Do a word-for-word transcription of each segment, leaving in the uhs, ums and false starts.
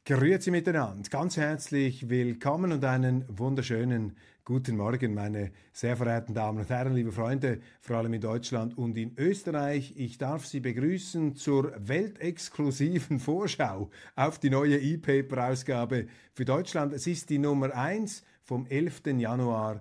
Grüezi miteinander, ganz herzlich willkommen und einen wunderschönen guten Morgen, meine sehr verehrten Damen und Herren, liebe Freunde, vor allem in Deutschland und in Österreich. Ich darf Sie begrüßen zur weltexklusiven Vorschau auf die neue E-Paper-Ausgabe für Deutschland. Es ist die Nummer eins vom elften Januar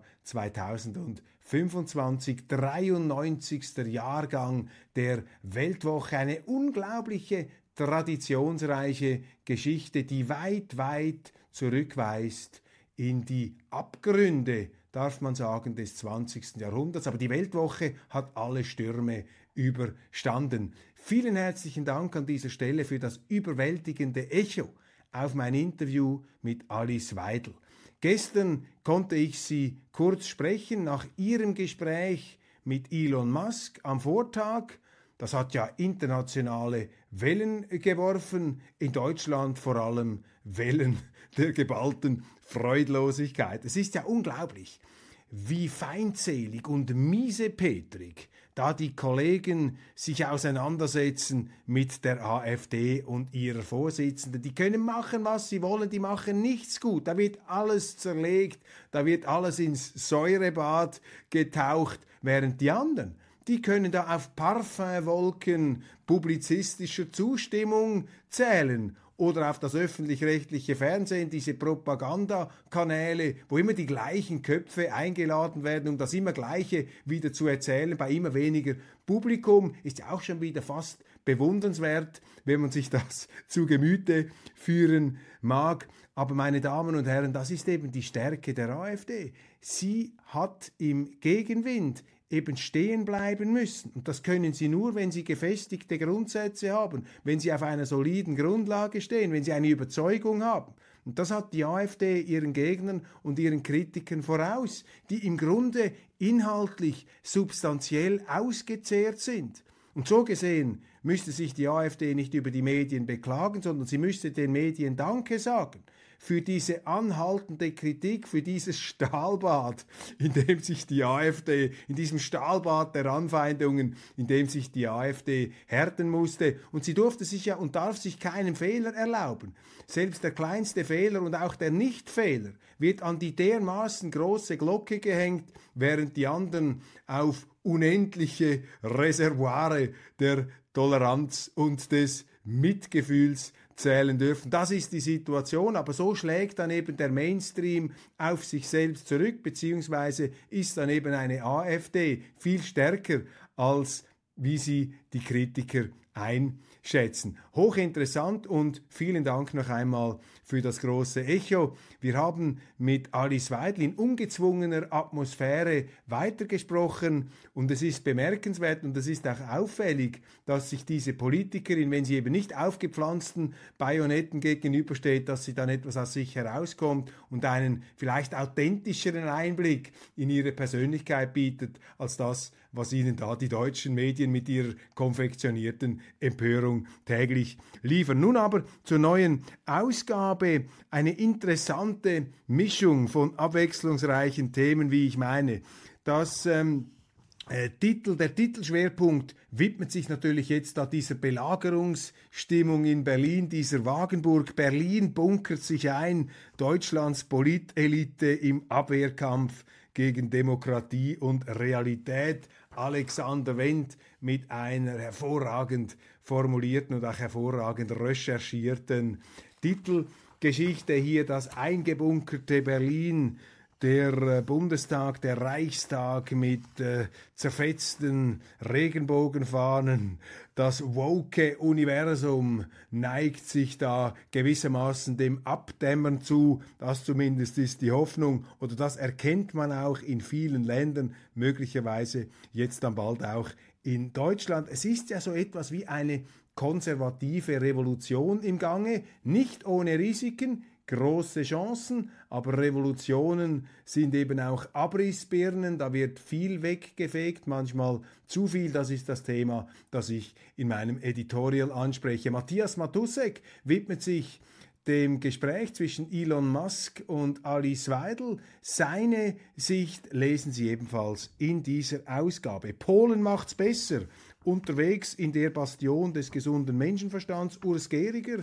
zweitausendfünfundzwanzig, dreiundneunzigster Jahrgang der Weltwoche, eine unglaubliche traditionsreiche Geschichte, die weit, weit zurückweist in die Abgründe, darf man sagen, des zwanzigsten Jahrhunderts. Aber die Weltwoche hat alle Stürme überstanden. Vielen herzlichen Dank an dieser Stelle für das überwältigende Echo auf mein Interview mit Alice Weidel. Gestern konnte ich sie kurz sprechen nach ihrem Gespräch mit Elon Musk am Vortag. Das hat ja internationale Wellen geworfen, in Deutschland vor allem Wellen der geballten Freudlosigkeit. Es ist ja unglaublich, wie feindselig und miesepetrig da die Kollegen sich auseinandersetzen mit der AfD und ihrer Vorsitzenden. Die können machen, was sie wollen, die machen nichts gut. Da wird alles zerlegt, da wird alles ins Säurebad getaucht, während die anderen, die können da auf Parfümwolken publizistischer Zustimmung zählen oder auf das öffentlich-rechtliche Fernsehen, diese Propagandakanäle, wo immer die gleichen Köpfe eingeladen werden, um das immer Gleiche wieder zu erzählen, bei immer weniger Publikum, ist ja auch schon wieder fast bewundernswert, wenn man sich das zu Gemüte führen mag. Aber meine Damen und Herren, das ist eben die Stärke der AfD. Sie hat im Gegenwind eben stehen bleiben müssen. Und das können sie nur, wenn sie gefestigte Grundsätze haben, wenn sie auf einer soliden Grundlage stehen, wenn sie eine Überzeugung haben. Und das hat die AfD ihren Gegnern und ihren Kritikern voraus, die im Grunde inhaltlich substanziell ausgezehrt sind. Und so gesehen müsste sich die AfD nicht über die Medien beklagen, sondern sie müsste den Medien Danke sagen für diese anhaltende Kritik, für dieses Stahlbad, in dem sich die AfD, in diesem Stahlbad der Anfeindungen, in dem sich die AfD härten musste. Und sie durfte sich ja und darf sich keinen Fehler erlauben. Selbst der kleinste Fehler und auch der Nichtfehler wird an die dermaßen große Glocke gehängt, während die anderen auf unendliche Reservoire der Toleranz und des Mitgefühls zählen dürfen. Das ist die Situation, aber so schlägt dann eben der Mainstream auf sich selbst zurück, beziehungsweise ist dann eben eine AfD viel stärker, als wie sie die Kritiker einschätzen. Hochinteressant und vielen Dank noch einmal für das große Echo. Wir haben mit Alice Weidel in ungezwungener Atmosphäre weitergesprochen und es ist bemerkenswert und es ist auch auffällig, dass sich diese Politikerin, wenn sie eben nicht aufgepflanzten Bajonetten gegenübersteht, dass sie dann etwas aus sich herauskommt und einen vielleicht authentischeren Einblick in ihre Persönlichkeit bietet, als das, was ihnen da die deutschen Medien mit ihrer konfektionierten Empörung täglich liefern. Nun aber zur neuen Ausgabe. Eine interessante Mischung von abwechslungsreichen Themen, wie ich meine. Das ähm, äh, Titel, der Titelschwerpunkt widmet sich natürlich jetzt da dieser Belagerungsstimmung in Berlin, dieser Wagenburg. Berlin bunkert sich ein, Deutschlands Politelite im Abwehrkampf gegen Demokratie und Realität. Alexander Wendt mit einer hervorragend formulierten und auch hervorragend recherchierten Titelgeschichte hier, das eingebunkerte Berlin, der Bundestag, der Reichstag mit äh, zerfetzten Regenbogenfahnen, das woke Universum neigt sich da gewissermaßen dem Abdämmern zu, das zumindest ist die Hoffnung, oder das erkennt man auch in vielen Ländern, möglicherweise jetzt dann bald auch in Deutschland. Es ist ja so etwas wie eine konservative Revolution im Gange, nicht ohne Risiken, große Chancen, aber Revolutionen sind eben auch Abrissbirnen, da wird viel weggefegt, manchmal zu viel, das ist das Thema, das ich in meinem Editorial anspreche. Matthias Matussek widmet sich dem Gespräch zwischen Elon Musk und Alice Weidel. Seine Sicht lesen Sie ebenfalls in dieser Ausgabe. Polen macht's besser. Unterwegs in der Bastion des gesunden Menschenverstands, Urs Gehriger.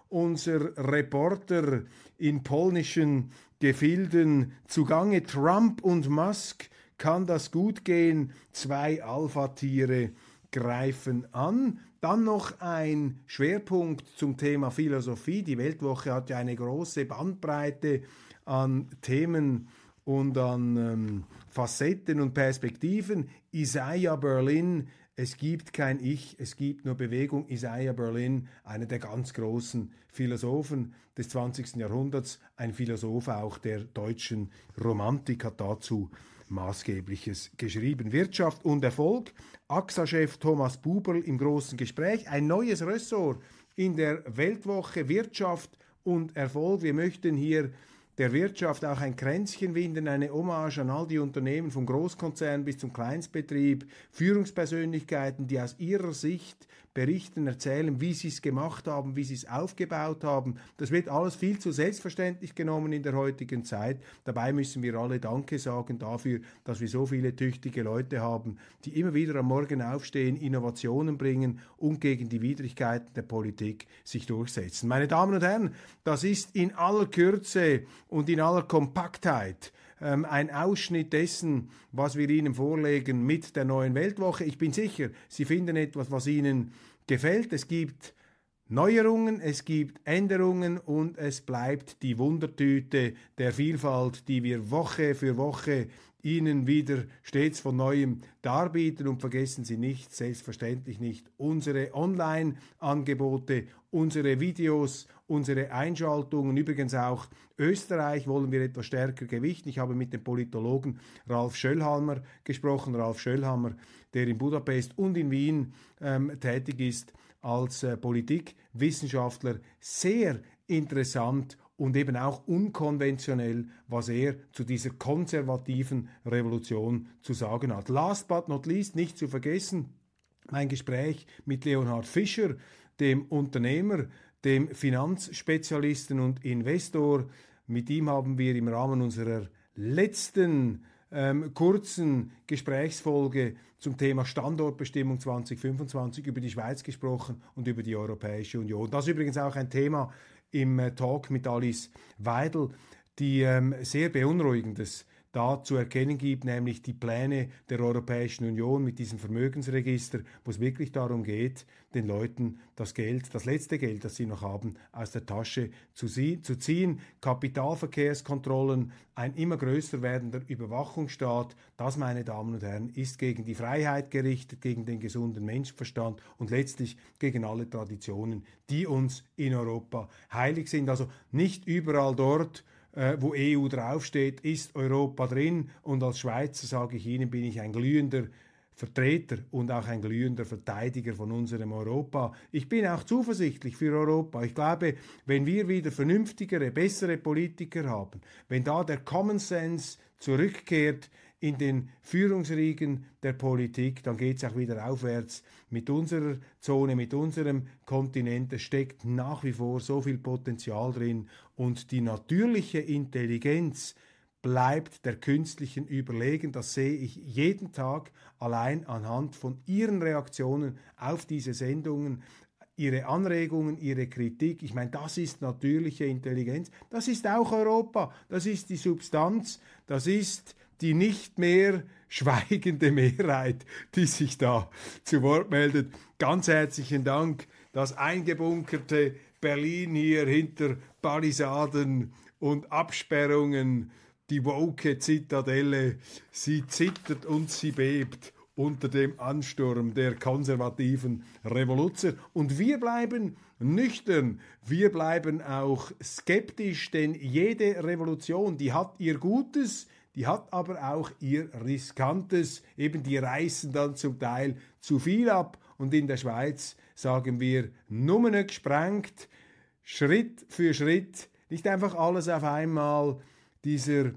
unser Reporter in polnischen Gefilden zugange. Trump und Musk, kann das gut gehen? Zwei Alpha-Tiere greifen an. Dann noch ein Schwerpunkt zum Thema Philosophie. Die Weltwoche hat ja eine große Bandbreite an Themen und an ähm, Facetten und Perspektiven. Isaiah Berlin, es gibt kein Ich, es gibt nur Bewegung. Isaiah Berlin, einer der ganz großen Philosophen des zwanzigsten Jahrhunderts, ein Philosoph auch der deutschen Romantik, hat dazu Maßgebliches geschrieben. Wirtschaft und Erfolg. A X A-Chef Thomas Buberl im großen Gespräch. Ein neues Ressort in der Weltwoche, Wirtschaft und Erfolg. Wir möchten hier der Wirtschaft auch ein Kränzchen winden, eine Hommage an all die Unternehmen, vom Großkonzern bis zum Kleinstbetrieb, Führungspersönlichkeiten, die aus ihrer Sicht berichten, erzählen, wie sie es gemacht haben, wie sie es aufgebaut haben. Das wird alles viel zu selbstverständlich genommen in der heutigen Zeit. Dabei müssen wir alle Danke sagen dafür, dass wir so viele tüchtige Leute haben, die immer wieder am Morgen aufstehen, Innovationen bringen und gegen die Widrigkeiten der Politik sich durchsetzen. Meine Damen und Herren, das ist in aller Kürze und in aller Kompaktheit ähm, ein Ausschnitt dessen, was wir Ihnen vorlegen mit der neuen Weltwoche. Ich bin sicher, Sie finden etwas, was Ihnen gefällt. Es gibt Neuerungen, es gibt Änderungen und es bleibt die Wundertüte der Vielfalt, die wir Woche für Woche Ihnen wieder stets von Neuem darbieten. Und vergessen Sie nicht, selbstverständlich nicht, unsere Online-Angebote, unsere Videos, unsere Einschaltungen, übrigens auch Österreich wollen wir etwas stärker gewichten. Ich habe mit dem Politologen Ralf Schöllhammer gesprochen, Ralf Schöllhammer, der in Budapest und in Wien ähm, tätig ist als äh, Politikwissenschaftler. Sehr interessant und eben auch unkonventionell, was er zu dieser konservativen Revolution zu sagen hat. Last but not least, nicht zu vergessen, mein Gespräch mit Leonhard Fischer, dem Unternehmer, dem Finanzspezialisten und Investor. Mit ihm haben wir im Rahmen unserer letzten ähm, kurzen Gesprächsfolge zum Thema Standortbestimmung zwanzig fünfundzwanzig über die Schweiz gesprochen und über die Europäische Union. Das ist übrigens auch ein Thema im äh, Talk mit Alice Weidel, die ähm, sehr Beunruhigendes da zu erkennen gibt, nämlich die Pläne der Europäischen Union mit diesem Vermögensregister, wo es wirklich darum geht, den Leuten das Geld, das letzte Geld, das sie noch haben, aus der Tasche zu, sie, zu ziehen. Kapitalverkehrskontrollen, ein immer größer werdender Überwachungsstaat, das, meine Damen und Herren, ist gegen die Freiheit gerichtet, gegen den gesunden Menschenverstand und letztlich gegen alle Traditionen, die uns in Europa heilig sind. Also nicht überall dort, wo E U draufsteht, ist Europa drin. Und als Schweizer, sage ich Ihnen, bin ich ein glühender Vertreter und auch ein glühender Verteidiger von unserem Europa. Ich bin auch zuversichtlich für Europa. Ich glaube, wenn wir wieder vernünftigere, bessere Politiker haben, wenn da der Common Sense zurückkehrt in den Führungsriegen der Politik, dann geht es auch wieder aufwärts mit unserer Zone, mit unserem Kontinent. Es steckt nach wie vor so viel Potenzial drin und die natürliche Intelligenz bleibt der künstlichen überlegen. Das sehe ich jeden Tag allein anhand von Ihren Reaktionen auf diese Sendungen, Ihre Anregungen, Ihre Kritik. Ich meine, das ist natürliche Intelligenz. Das ist auch Europa. Das ist die Substanz. Das ist die nicht mehr schweigende Mehrheit, die sich da zu Wort meldet. Ganz herzlichen Dank. Das eingebunkerte Berlin hier hinter Palisaden und Absperrungen, die woke Zitadelle, sie zittert und sie bebt unter dem Ansturm der konservativen Revoluzer. Und wir bleiben nüchtern, wir bleiben auch skeptisch, denn jede Revolution, die hat ihr Gutes, die hat aber auch ihr Riskantes. Eben die reißen dann zum Teil zu viel ab. Und in der Schweiz sagen wir, Nummer gesprengt, Schritt für Schritt, nicht einfach alles auf einmal. Dieser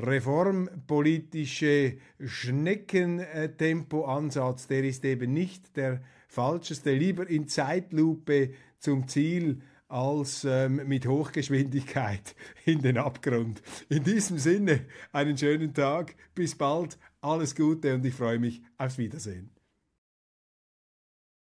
reformpolitische Schneckentempo-Ansatz, der ist eben nicht der falscheste. Lieber in Zeitlupe zum Ziel als ähm, mit Hochgeschwindigkeit in den Abgrund. In diesem Sinne, einen schönen Tag, bis bald, alles Gute und ich freue mich aufs Wiedersehen.